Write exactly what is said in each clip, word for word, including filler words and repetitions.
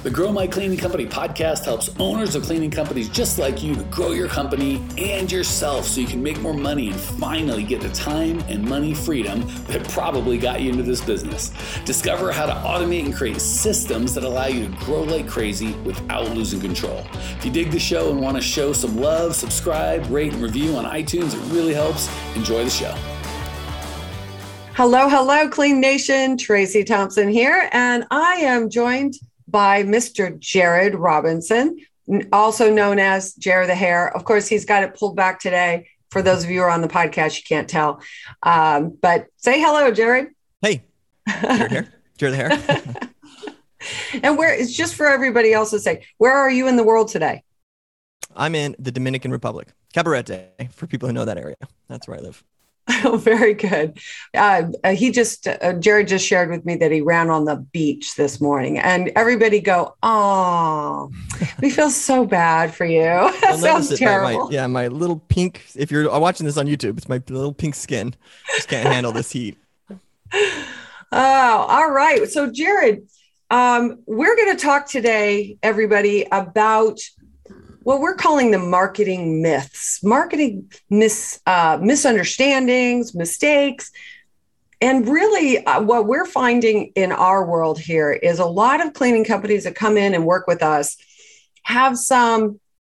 The Grow My Cleaning Company podcast helps owners of cleaning companies just like you to grow your company and yourself so you can make more money and finally get the time and money freedom that probably got you into this business. Discover how to automate and create systems that allow you to grow like crazy without losing control. If you dig the show and want to show some love, subscribe, rate, and review on iTunes. It really helps. Enjoy the show. Hello, hello, Clean Nation. Tracy Thompson here, and I am joined by Mister Jared Robinson, also known as Jared the Hair. Of course, he's got it pulled back today. For those of you who are on the podcast, you can't tell. Um, but say hello, Jared. Hey, Jared here. Jared the Hair. And where it's just for everybody else to say, where are you in the world today? I'm in the Dominican Republic, Cabarete, for people who know that area. That's where I live. Oh, very good. Uh, he just, uh, Jared just shared with me that he ran on the beach this morning, and everybody go, oh, we feel so bad for you. That sounds terrible. My, yeah, my little pink, if you're watching this on YouTube, it's my little pink skin. Just can't handle this heat. Oh, all right. So Jared, um, we're going to talk today, everybody, about what we're calling the marketing myths, marketing mis, uh, misunderstandings, mistakes. And really uh, what we're finding in our world here is a lot of cleaning companies that come in and work with us have some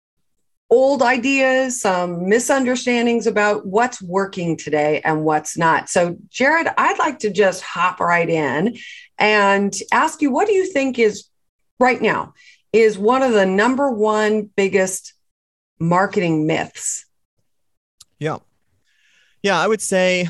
old ideas, some misunderstandings about what's working today and what's not. So Jared, I'd like to just hop right in and ask you, what do you think is right now is one of the number one biggest marketing myths? Yeah. Yeah, I would say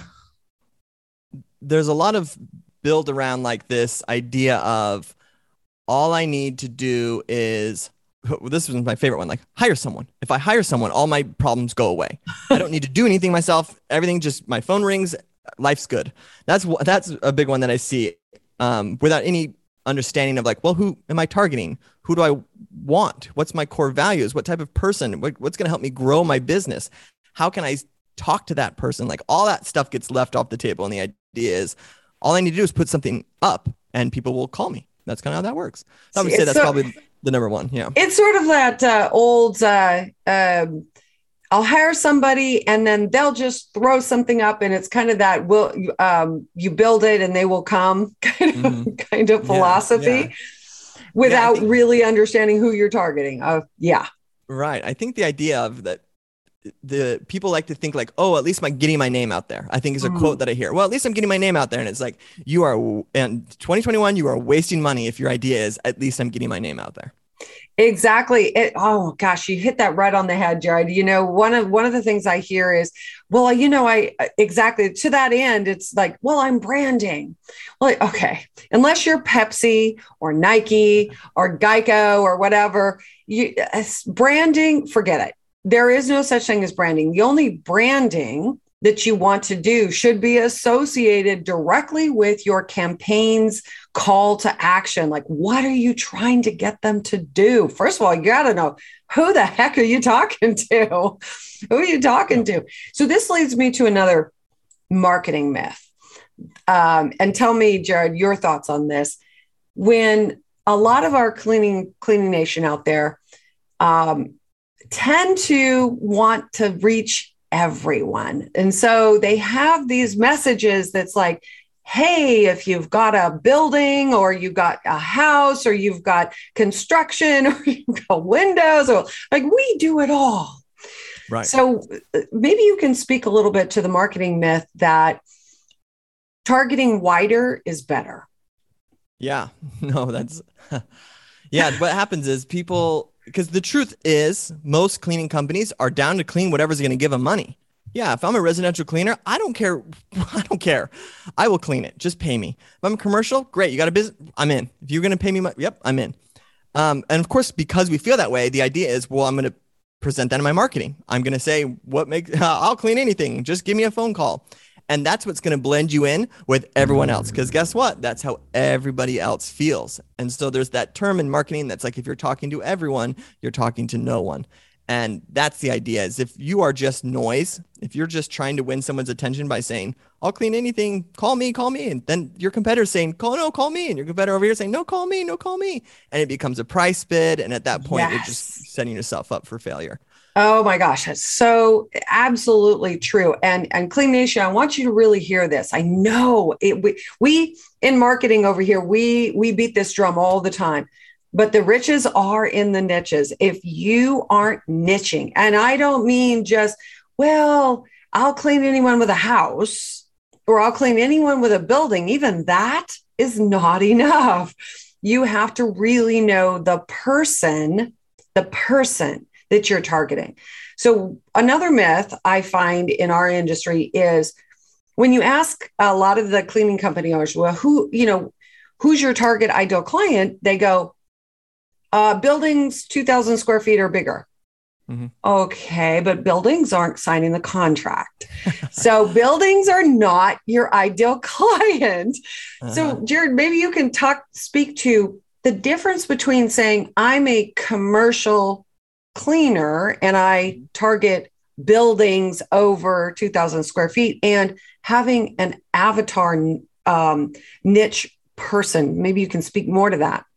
there's a lot of build around like this idea of all I need to do is, this was my favorite one, like hire someone. If I hire someone, all my problems go away. I don't need to do anything myself. Everything just, my phone rings, life's good. That's that's a big one that I see um, without any understanding of like, well, who am I targeting? Who do I want? What's my core values? What type of person? What, what's going to help me grow my business? How can I talk to that person? Like all that stuff gets left off the table. And the idea is all I need to do is put something up and people will call me. That's kind of how that works. So I would say that's so, probably the number one. Yeah. It's sort of that uh, old, uh, um, I'll hire somebody and then they'll just throw something up, and it's kind of that will um, you build it and they will come kind of mm-hmm. kind of philosophy yeah, yeah. without yeah, think, really understanding who you're targeting. Uh, yeah, right. I think the idea of that the people like to think like, oh, at least I'm getting my name out there. I think is a mm-hmm. quote that I hear. Well, at least I'm getting my name out there, and it's like you are in twenty twenty-one. You are wasting money if your idea is at least I'm getting my name out there. Exactly. It, oh gosh, you hit that right on the head, Jared. You know, one of one of the things I hear is, well, you know, I exactly to that end, it's like, well, I'm branding. Well, okay, unless you're Pepsi or Nike or Geico or whatever, you branding, forget it. There is no such thing as branding. The only branding that you want to do should be associated directly with your campaign's call to action. Like, what are you trying to get them to do? First of all, you got to know, who the heck are you talking to? Who are you talking to? So this leads me to another marketing myth. Um, and tell me, Jared, your thoughts on this. When a lot of our cleaning, cleaning nation out there um, tend to want to reach everyone. And so they have these messages that's like, hey, if you've got a building or you've got a house or you've got construction or you've got windows, or like, we do it all. Right. So maybe you can speak a little bit to the marketing myth that targeting wider is better. Yeah, no, that's, yeah. What happens is people, because the truth is most cleaning companies are down to clean whatever's going to give them money. Yeah, if I'm a residential cleaner, I don't care. I don't care. I will clean it. Just pay me. If I'm a commercial, great. You got a business? I'm in. If you're going to pay me, money, yep, I'm in. Um, and of course, because we feel that way, the idea is, well, I'm going to present that in my marketing. I'm going to say, what makes, I'll clean anything. Just give me a phone call. And that's what's going to blend you in with everyone else. Because guess what? That's how everybody else feels. And so there's that term in marketing that's like, if you're talking to everyone, you're talking to no one. And that's the idea, is if you are just noise, if you're just trying to win someone's attention by saying, I'll clean anything, call me, call me. And then your competitor's saying, call, no, call me. And your competitor over here saying, no, call me, no, call me. And it becomes a price bid. And at that point, yes. you're just setting yourself up for failure. Oh my gosh, that's so absolutely true. And and Clean Nation, I want you to really hear this. I know it, we, we in marketing over here, we we beat this drum all the time. But the riches are in the niches. If you aren't niching, and I don't mean just, well, I'll clean anyone with a house, or I'll clean anyone with a building. Even that is not enough. You have to really know the person, the person that you're targeting. So another myth I find in our industry is when you ask a lot of the cleaning company owners, well, who, you know, who's your target ideal client? They go, Uh, buildings two thousand square feet or bigger. Mm-hmm. Okay, but buildings aren't signing the contract. So buildings are not your ideal client. Uh-huh. So Jared, maybe you can talk, speak to the difference between saying I'm a commercial cleaner and I target buildings over two thousand square feet and having an avatar um, niche person. Maybe you can speak more to that.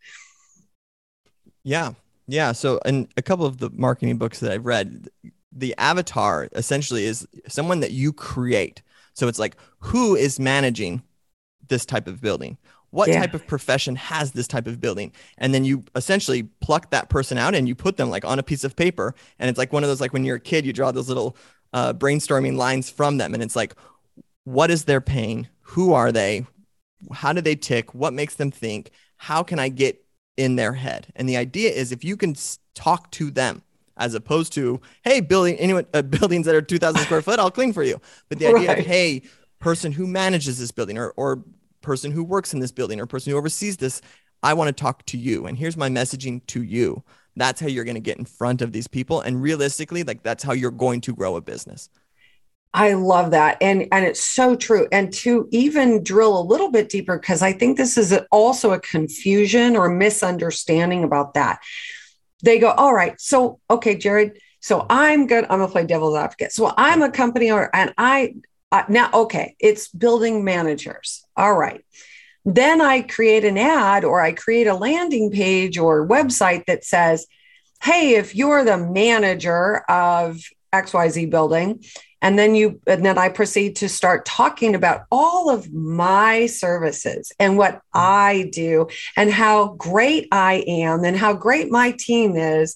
Yeah. Yeah. So in a couple of the marketing books that I've read, the avatar essentially is someone that you create. So it's like, who is managing this type of building? What yeah. type of profession has this type of building? And then you essentially pluck that person out and you put them like on a piece of paper. And it's like one of those, like when you're a kid, you draw those little uh, brainstorming lines from them. And it's like, what is their pain? Who are they? How do they tick? What makes them think? How can I get in their head? And the idea is if you can talk to them as opposed to, hey, building anyone uh, buildings that are two thousand square foot, I'll clean for you. But the idea right. of, hey, person who manages this building or, or person who works in this building or person who oversees this, I want to talk to you. And here's my messaging to you. That's how you're going to get in front of these people. And realistically, like that's how you're going to grow a business. I love that. And, and it's so true. And to even drill a little bit deeper, because I think this is also a confusion or misunderstanding about that. They go, all right, so, okay, Jared, so I'm good. I'm going to play devil's advocate. So I'm a company owner and I, uh, now, okay, it's building managers. All right. Then I create an ad or I create a landing page or website that says, hey, if you're the manager of X Y Z building, and then you, and then I proceed to start talking about all of my services and what I do and how great I am and how great my team is,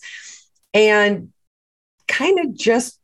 and kind of just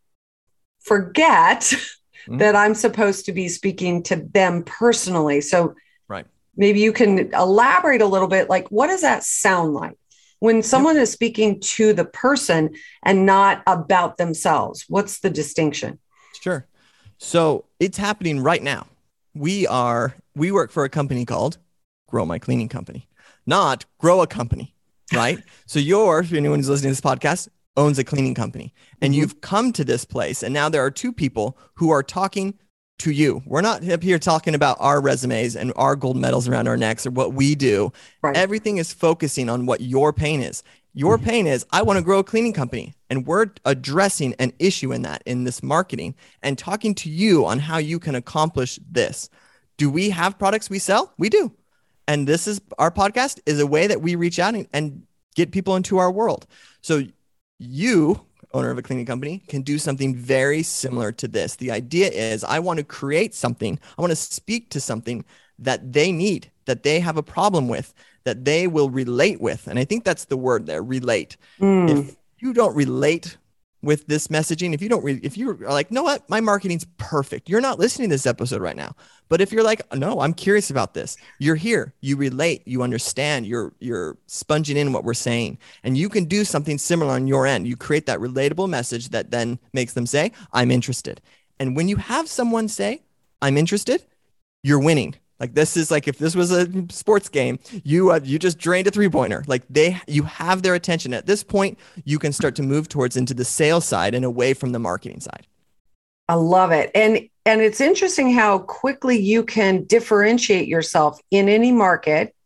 forget mm-hmm. that I'm supposed to be speaking to them personally. So right. maybe you can elaborate a little bit, like, what does that sound like when someone yep. is speaking to the person and not about themselves? What's the distinction? Sure. So it's happening right now. We are, we work for a company called Grow My Cleaning Company, not Grow a Company, right? So you're, if anyone who's listening to this podcast, owns a cleaning company and mm-hmm. you've come to this place. And now there are two people who are talking to you. We're not up here talking about our resumes and our gold medals around our necks or what we do. Right. Everything is focusing on what your pain is. Your mm-hmm. pain is, I want to grow a cleaning company. And we're addressing an issue in that, in this marketing and talking to you on how you can accomplish this. Do we have products we sell? We do. And this is our podcast is a way that we reach out and, and get people into our world. So you, owner of a cleaning company, can do something very similar to this. The idea is I want to create something. I want to speak to something that they need, that they have a problem with, that they will relate with. And I think that's the word there, relate. Mm. If you don't relate with this messaging, if you don't, re- if you're like, know what, my marketing's perfect. You're not listening to this episode right now. But if you're like, no, I'm curious about this. You're here, you relate, you understand, you're, you're sponging in what we're saying, and you can do something similar on your end. You create that relatable message that then makes them say, I'm interested. And when you have someone say, I'm interested, you're winning. Like this is like, if this was a sports game, you uh, you just drained a three-pointer. Like they, you have their attention. At this point, you can start to move towards into the sales side and away from the marketing side. I love it. And, and it's interesting how quickly you can differentiate yourself in any market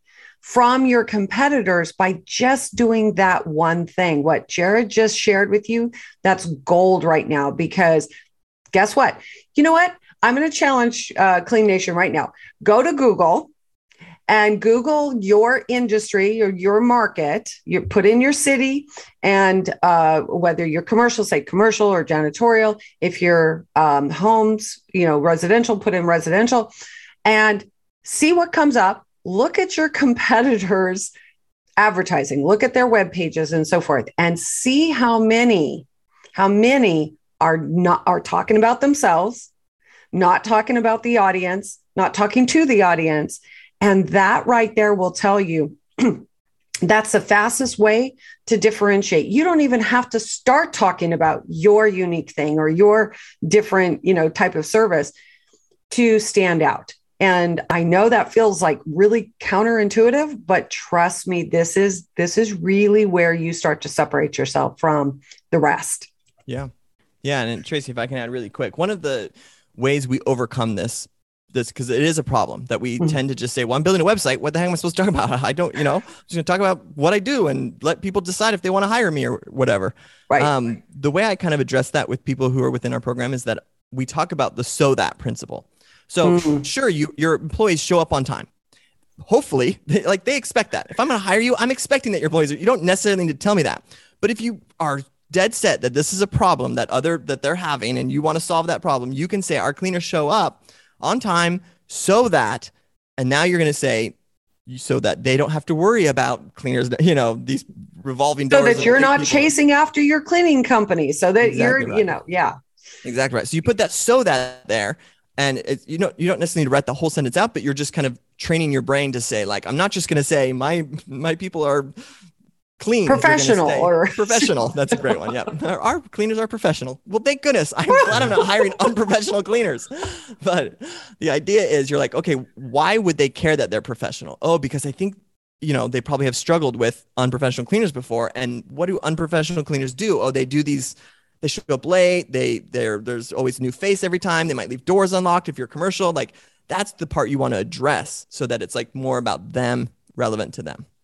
from your competitors by just doing that one thing. What Jared just shared with you, that's gold right now, because guess what? You know what? I'm going to challenge uh, Clean Nation right now. Go to Google and Google your industry or your market. You put in your city and uh, whether you're commercial, say commercial or janitorial. If you're um, homes, you know, residential, put in residential and see what comes up. Look at your competitors' advertising. Look at their web pages and so forth, and see how many, how many are not are talking about themselves, not talking about the audience, not talking to the audience. And that right there will tell you that's the fastest way to differentiate. You don't even have to start talking about your unique thing or your different, you know, type of service to stand out. And I know that feels like really counterintuitive, but trust me, this is this is really where you start to separate yourself from the rest. Yeah. Yeah. And Tracy, if I can add really quick, one of the ways we overcome this this because it is a problem that we mm-hmm. tend to just say, well, I'm building a website. What the heck am I supposed to talk about? I don't, you know, I'm just going to talk about what I do and let people decide if they want to hire me or whatever. Right. Um, the way I kind of address that with people who are within our program is that we talk about the so that principle. So mm-hmm. sure, you your employees show up on time. Hopefully, they, like they expect that. If I'm going to hire you, I'm expecting that your employees are, you don't necessarily need to tell me that. But if you are dead set that this is a problem that other that they're having and you want to solve that problem, you can say our cleaners show up on time so that, and now you're going to say, so that they don't have to worry about cleaners, you know, these revolving doors. So that you're not people. chasing after your cleaning company. So that exactly you're, right. you know, yeah. Exactly right. So you put that so that there, and it's, you know, you don't necessarily need to write the whole sentence out, but you're just kind of training your brain to say, like, I'm not just going to say my my people are clean. Professional or professional. That's a great one. Yeah. Our, our cleaners are professional. Well, thank goodness. I'm glad I'm not hiring unprofessional cleaners. But the idea is you're like, okay, why would they care that they're professional? Oh, because I think, you know, they probably have struggled with unprofessional cleaners before. And what do unprofessional cleaners do? Oh, they do these, they show up late. They, they're, there's always a new face every time. They might leave doors unlocked if you're commercial. Like that's the part you want to address so that it's like more about them, relevant to them.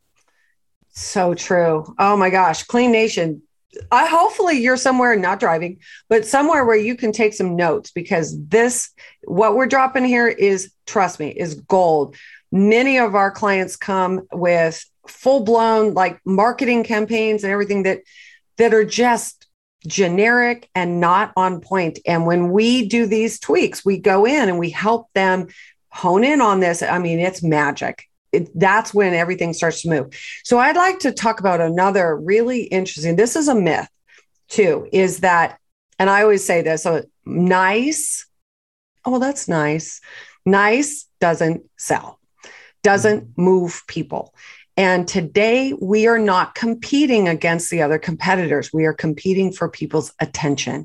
So true. Oh my gosh. Clean Nation. I hopefully you're somewhere not driving, but somewhere where you can take some notes, because this, what we're dropping here is, trust me, is gold. Many of our clients come with full blown like marketing campaigns and everything that, that are just generic and not on point. And when we do these tweaks, we go in and we help them hone in on this. I mean, it's magic. It, that's when everything starts to move. So I'd like to talk about another really interesting, this is a myth too, is that, and I always say this, so nice, oh, well, that's nice. Nice doesn't sell, doesn't move people. And today we are not competing against the other competitors. We are competing for people's attention.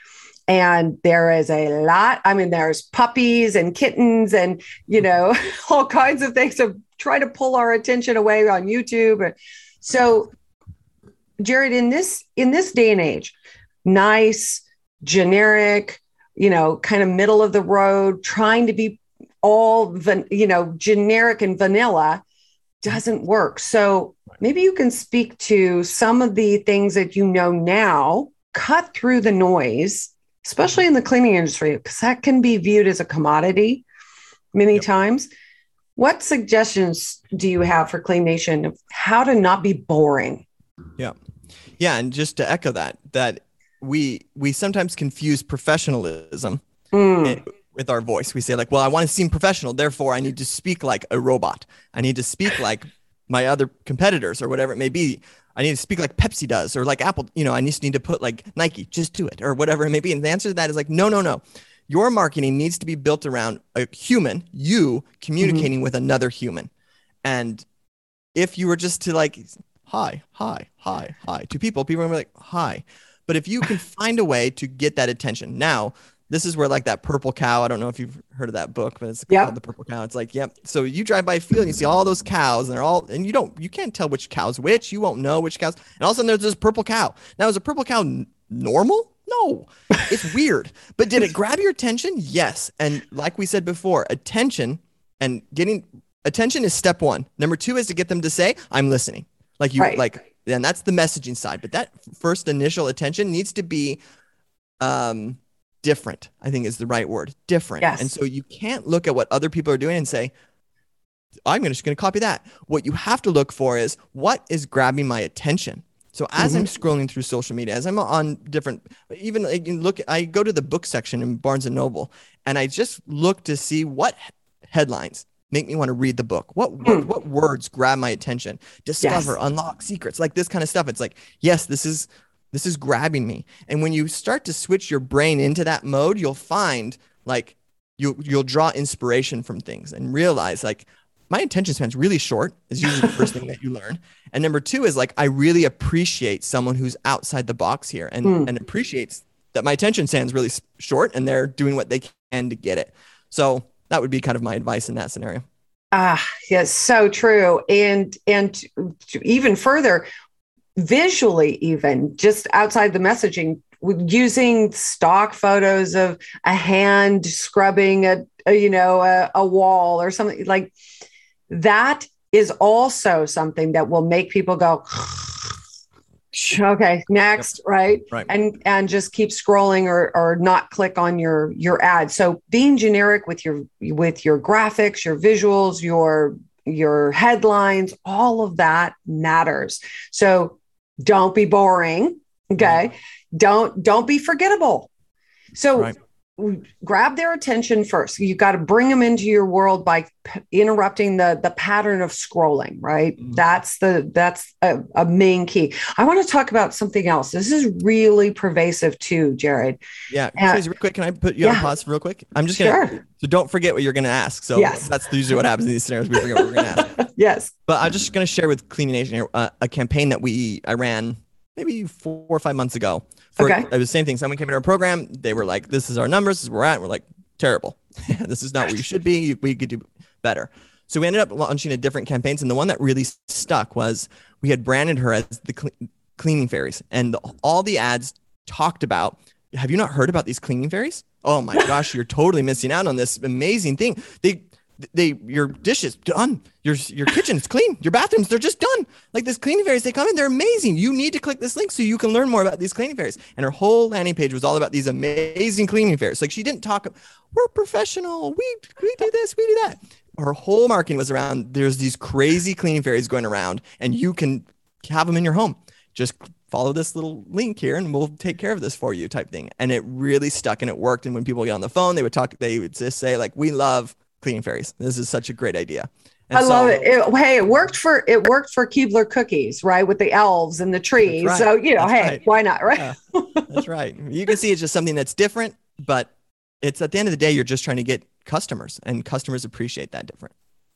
And there is a lot, I mean, there's puppies and kittens and, you know, all kinds of things to try to pull our attention away on YouTube. So, Jared, in this, in this day and age, nice, generic, you know, kind of middle of the road, trying to be all, van, you know, generic and vanilla doesn't work. So maybe you can speak to some of the things that you know now, cut through the noise, especially in the cleaning industry, because that can be viewed as a commodity many yep. times. What suggestions do you have for Clean Nation of how to not be boring? Yeah. Yeah. And just to echo that, that we, we sometimes confuse professionalism mm. with our voice. We say like, well, I want to seem professional. Therefore I need to speak like a robot. I need to speak like my other competitors or whatever it may be. I need to speak like Pepsi does or like Apple, you know, I just need to put like Nike, just do it or whatever it may be. And the answer to that is like, no, no, no. Your marketing needs to be built around a human, you communicating mm-hmm. with another human. And if you were just to like, hi, hi, hi, hi to people, people are like, hi. But if you can find a way to get that attention. Now, this is where like that purple cow, I don't know if you've heard of that book, but it's yep. called The Purple Cow. It's like, yep. So you drive by a field and you see all those cows and they're all, and you don't, you can't tell which cow's which. You won't know which cows. And all of a sudden there's this purple cow. Now, is a purple cow n- normal? No, it's weird. But did it grab your attention? Yes. And like we said before, attention and getting attention is step one. Number two is to get them to say, I'm listening. Like you, Right. like, and that's the messaging side. But that first initial attention needs to be um, different, I think is the right word, different. Yes. And so you can't look at what other people are doing and say, I'm just going to copy that. What you have to look for is what is grabbing my attention. So as Mhm. I'm scrolling through social media, as I'm on different, even like, you look, I go to the book section in Barnes and Noble, and I just look to see what headlines make me want to read the book. What what, Hmm. what words grab my attention? Discover, Yes. unlock secrets, like this kind of stuff. It's like, yes, this is this is grabbing me. And when you start to switch your brain into that mode, you'll find like you you'll draw inspiration from things and realize like my attention span's really short is usually the first thing that you learn. And number two is like, I really appreciate someone who's outside the box here and, Hmm. and appreciates that my attention span's really s- short and they're doing what they can to get it. So that would be kind of my advice in that scenario. Ah, yes, so true. And and to, to even further, visually, even just outside the messaging, with using stock photos of a hand scrubbing a, a you know a, a wall or something like that is also something that will make people go, okay, next, right? Right. And and just keep scrolling or or not click on your your ad. So being generic with your with your graphics, your visuals, your your headlines, all of that matters. So don't be boring, okay? Don't don't be forgettable. So Right. grab their attention first. You got to bring them into your world by p- interrupting the the pattern of scrolling, right? Mhm. That's the that's a, a main key. I want to talk about something else. This is really pervasive too, Jared. Yeah. Uh, Tracy, real quick, can I put you yeah. on pause real quick? I'm just going to, Sure. so don't forget what you're going to ask. So Yes. that's usually what happens in these scenarios. We forget what we're going to ask. Yes. But I'm just going to share with Cleaning Nation here uh, a campaign that we I ran maybe four or five months ago. For, Okay. It was the same thing. Someone came in our program. They were like, "This is our numbers. This is where we're at." We're like, "Terrible. This is not where you should be. We could do better." So we ended up launching a different campaigns, and the one that really stuck was we had branded her as the cle- cleaning fairies, and the, all the ads talked about. Have you not heard about these cleaning fairies? Oh my gosh, you're totally missing out on this amazing thing. They they your dishes done, your your kitchen's clean, your bathrooms they're just done. Like this cleaning fairies, they come in, they're amazing. You need to click this link so you can learn more about these cleaning fairies. And her whole landing page was all about these amazing cleaning fairies. Like she didn't talk, we're professional, we we do this, we do that. Her whole marketing was around there's these crazy cleaning fairies going around, and you can have them in your home. Just follow this little link here and we'll take care of this for you type thing. And it really stuck and it worked. And when people get on the phone, they would talk, they would just say like, we love cleaning fairies. This is such a great idea. And I so, love it. it. Hey, it worked for it worked for Keebler cookies, right? With the elves and the trees. right. So, you know, That's hey, right. why not, right? Yeah, that's right. You can see it's just something that's different, but it's at the end of the day, you're just trying to get customers, and customers appreciate that different.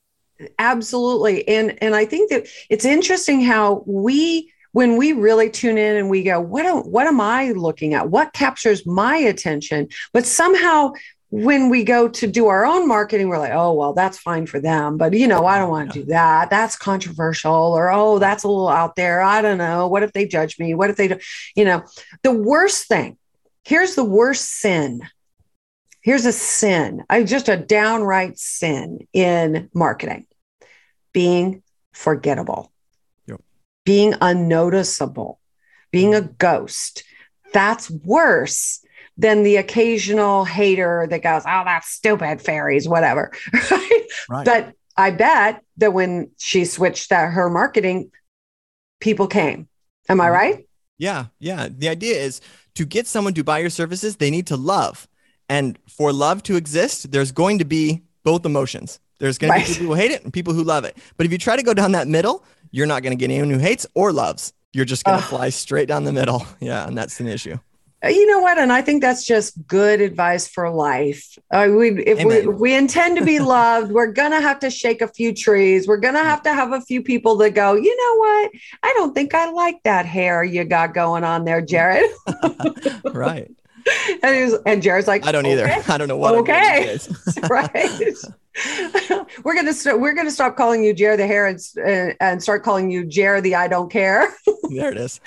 Absolutely. And and I think that it's interesting how we when we really tune in and we go, what am, what am I looking at? What captures my attention? But somehow when we go to do our own marketing, we're like, oh, well, that's fine for them. But, you know, I don't want to do that. That's controversial. Or, oh, that's a little out there. I don't know. What if they judge me? What if they do? You know, the worst thing, here's the worst sin. Here's a sin. I just a downright sin in marketing. Being forgettable, Yep. being unnoticeable, being a ghost. That's worse than the occasional hater that goes, oh, that's stupid fairies, whatever. Right? Right. But I bet that when she switched that her marketing, people came. Am I right? Yeah. Yeah. The idea is to get someone to buy your services, they need to love. And for love to exist, there's going to be both emotions. There's going Right. to be people who hate it and people who love it. But if you try to go down that middle, you're not going to get anyone who hates or loves. You're just going to Ugh. fly straight down the middle. Yeah. And that's an issue. You know what? And I think that's just good advice for life. Uh, we, if, we, Amen. if we intend to be loved, we're going to have to shake a few trees. We're going to have to have a few people that go, you know what? I don't think I like that hair you got going on there, Jared. Right. and, he was, and Jared's like, I don't okay. either. I don't know what. Okay. I'm doing Right. we're gonna st- we're gonna stop calling you Jared the hair and, uh, and start calling you Jared the I don't care. There it is.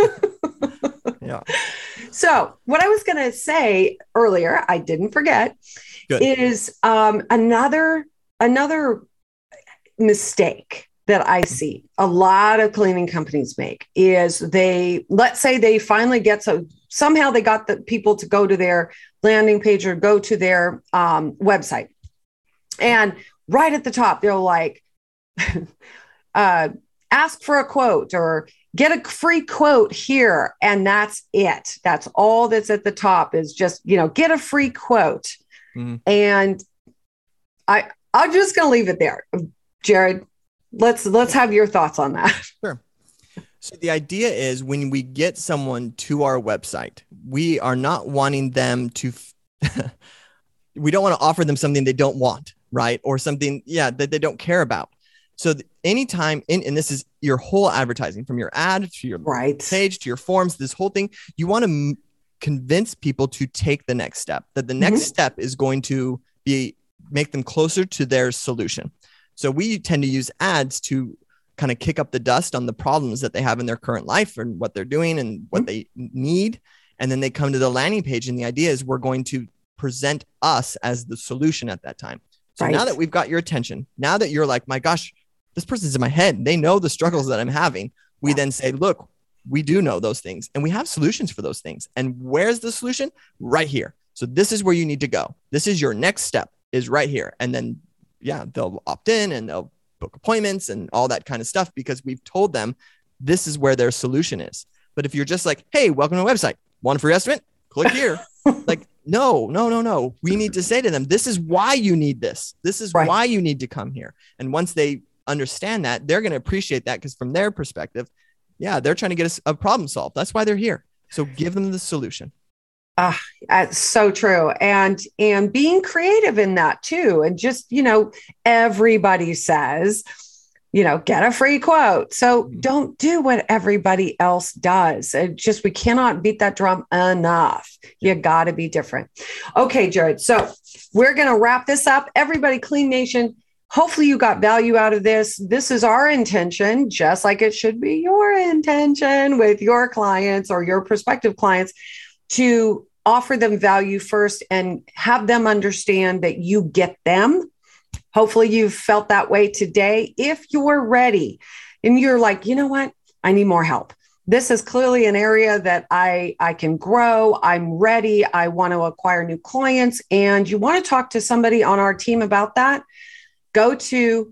Yeah. So what I was gonna say earlier, I didn't forget, Good. is um, another another mistake that I see a lot of cleaning companies make is they, let's say they finally get, so somehow they got the people to go to their landing page or go to their um, website. And right at the top, they're like, uh, ask for a quote or get a free quote here. And that's it. That's all that's at the top is just, you know, get a free quote. Mm-hmm. And I, I'm just going to leave it there. Jared, let's, let's have your thoughts on that. Sure. So the idea is when we get someone to our website, we are not wanting them to, f- we don't want to offer them something they don't want, right? Or something, yeah, that they don't care about. So th- anytime, in, and this is your whole advertising from your ad to your right. page, to your forms, this whole thing, you want to m- convince people to take the next step, that the next mm-hmm. step is going to be, make them closer to their solution. So we tend to use ads to kind of kick up the dust on the problems that they have in their current life and what they're doing and what mm-hmm. they need. And then they come to the landing page. And the idea is we're going to present us as the solution at that time. So right. now that we've got your attention, now that you're like, my gosh, this person's in my head, they know the struggles that I'm having. We yeah. then say, look, we do know those things and we have solutions for those things. And where's the solution? Right here. So this is where you need to go. This is your next step is right here. And then, yeah, they'll opt in and they'll book appointments and all that kind of stuff because we've told them this is where their solution is. But if you're just like, hey, welcome to my website, want a free estimate? Click here. Like, no, no, no, no. We need to say to them, this is why you need this. This is right. why you need to come here. And once they understand that, they're going to appreciate that because from their perspective, yeah, they're trying to get a, a problem solved. That's why they're here. So give them the solution. Ah, that's so true. And, and being creative in that too. And just, you know, everybody says, you know, get a free quote. So mm-hmm. don't do what everybody else does. It just, we cannot beat that drum enough. You got to be different. Okay, Jared. So we're going to wrap this up. Everybody, Clean Nation, hopefully you got value out of this. This is our intention, just like it should be your intention with your clients or your prospective clients, to offer them value first and have them understand that you get them. Hopefully you've felt that way today. If you're ready and you're like, you know what, I need more help. This is clearly an area that I, I can grow. I'm ready. I want to acquire new clients. And you want to talk to somebody on our team about that. Go to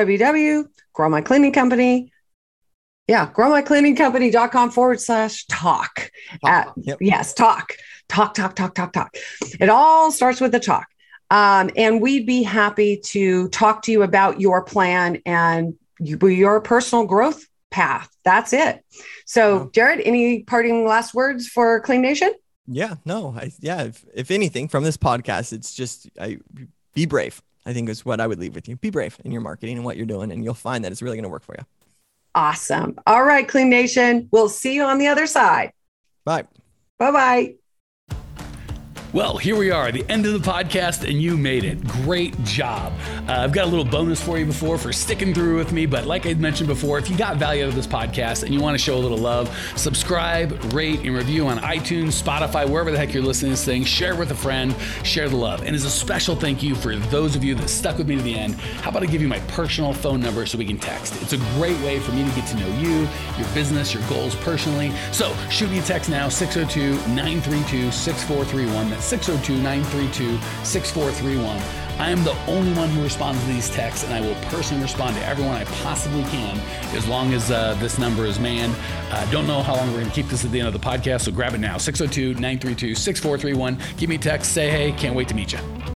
www.growmycleaningcompany. Yeah, growmycleaningcompany.com forward slash talk. At, yep. Yes, talk, talk, talk, talk, talk, talk. It all starts with the talk. Um, and we'd be happy to talk to you about your plan and your personal growth path. That's it. So, yeah. Jared, any parting last words for Clean Nation? Yeah, no, I, yeah. If, if anything from this podcast, it's just I, be brave. I think is what I would leave with you. Be brave in your marketing and what you're doing, and you'll find that it's really going to work for you. Awesome. All right, Clean Nation. We'll see you on the other side. Bye. Bye-bye. Well, here we are, the end of the podcast, and you made it. Great job. Uh, I've got a little bonus for you before for sticking through with me, but like I mentioned before, if you got value out of this podcast and you want to show a little love, subscribe, rate, and review on iTunes, Spotify, wherever the heck you're listening to this thing. Share with a friend, share the love. And as a special thank you for those of you that stuck with me to the end, how about I give you my personal phone number so we can text? It's a great way for me to get to know you, your business, your goals personally. So shoot me a text now, six oh two, nine three two, six four three one. That's six oh two, nine three two, six four three one. I am the only one who responds to these texts, and I will personally respond to everyone I possibly can as long as uh, this number is manned. I uh, don't know how long we're going to keep this at the end of the podcast, so grab it now. six oh two, nine three two, six four three one. Give me a text, say hey, can't wait to meet you.